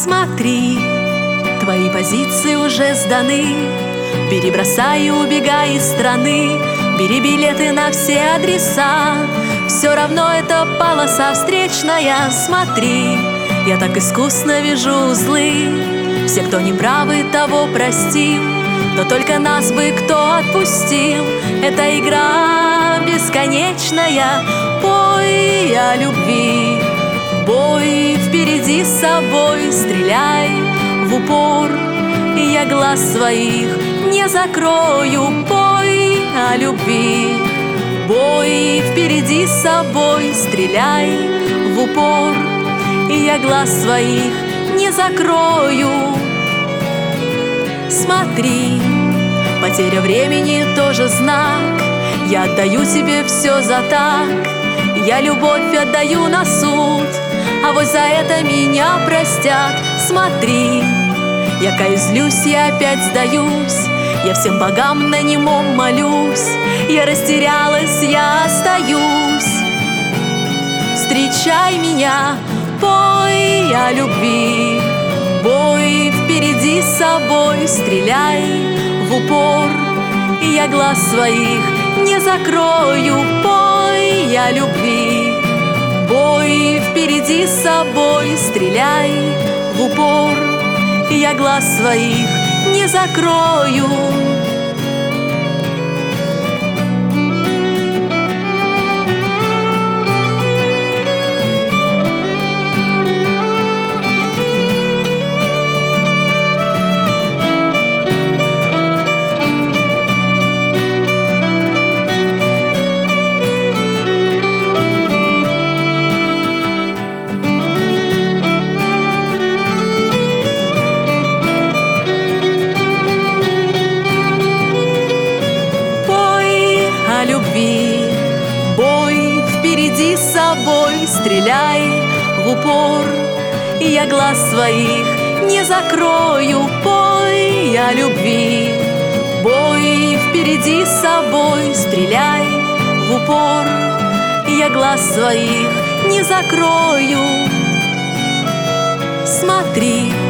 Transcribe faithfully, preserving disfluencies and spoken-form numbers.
Смотри, твои позиции уже сданы. Бери, бросай и убегай из страны. Бери билеты на все адреса. Все равно это полоса встречная. Смотри, я так искусно вяжу узлы. Все, кто не правы, того простим, но только нас бы кто отпустил. Это игра бесконечная. Пой о любви, бой впереди с собой. Стреляй в упор, и я глаз своих не закрою. Пой о любви, бой впереди с собой. Стреляй в упор, и я глаз своих не закрою. Смотри, потеря времени тоже знак. Я отдаю тебе все за так. Я любовь отдаю на суд, а вот за это меня простят. Смотри, я каюсь, злюсь, я опять сдаюсь. Я всем богам на немом молюсь. Я растерялась, я остаюсь. Встречай меня, пой о любви, бой впереди с собой. Стреляй в упор, и я глаз своих не закрою. Пой о любви, бой впереди с собой. Стреляй в упор, и я глаз своих не закрою. О любви, бой впереди с собой. Стреляй в упор, и я глаз своих не закрою. Пой о любви, бой впереди с собой. Стреляй в упор, и я глаз своих не закрою. Смотри,